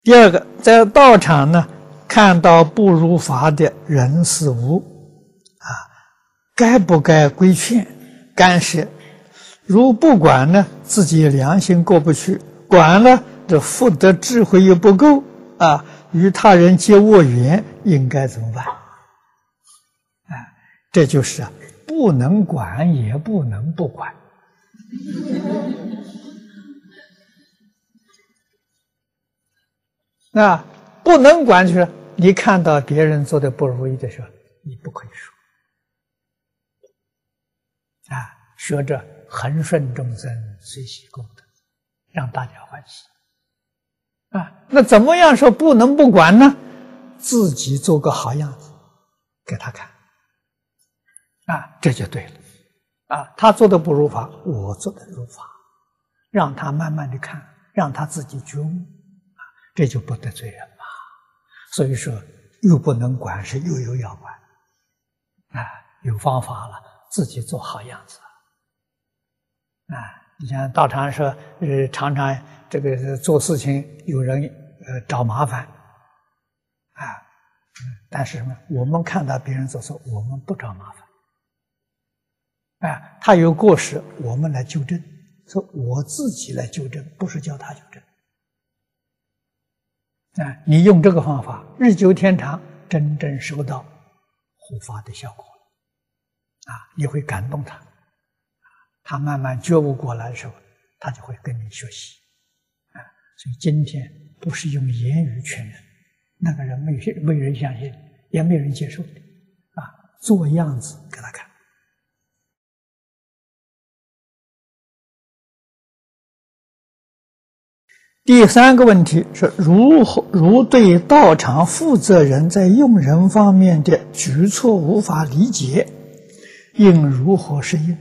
第二个，在道场呢，看到不如法的人事物，该不该规劝干涉？如不管呢，自己良心过不去；管了，这福德智慧又不够与他人结恶缘，应该怎么办？这就是不能管，也不能不管。不能管就是你看到别人做的不如意的时候，你不可以说。学着恒顺众生，随喜功德，让大家欢喜。那怎么样说不能不管呢？自己做个好样子给他看，这就对了。他做的不如法，我做的如法，让他慢慢的看，让他自己觉悟，这就不得罪人嘛。所以说，又不能管，是又要管，有方法了，自己做好样子。你像道场说，常常这个做事情有人找麻烦，但是什么？我们看到别人做错，我们不找麻烦，他有过失，我们来纠正，说我自己来纠正，不是叫他纠正。你用这个方法，日久天长，真正收到护法的效果了，你会感动他。他慢慢觉悟过来的时候，他就会跟你学习，所以今天不是用言语劝人，那个人没人相信，也没人接受的，做样子给他看。第三个问题是，如对道场负责人在用人方面的举措无法理解，应如何适应？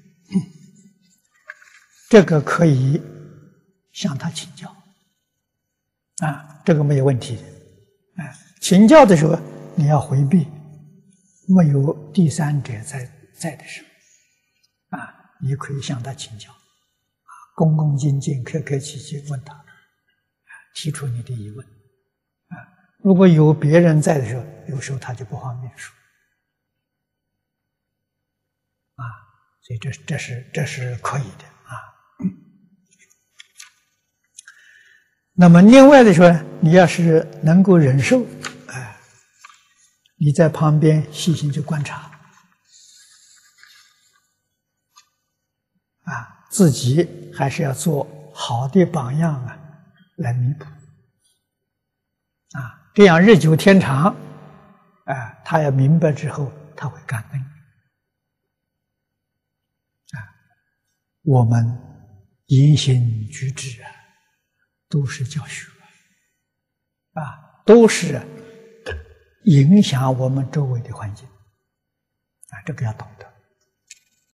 这个可以向他请教，这个没有问题的。请教的时候你要回避，没有第三者在的时候，你可以向他请教，恭恭敬敬、客客气气问他，提出你的疑问。如果有别人在的时候，有时候他就不方便说，所以这是可以的。那么另外的说，你要是能够忍受，你在旁边细心去观察，自己还是要做好的榜样来弥补，这样日久天长，他要明白之后，他会感恩。我们言行举止都是教学，都是影响我们周围的环境，这个要懂得。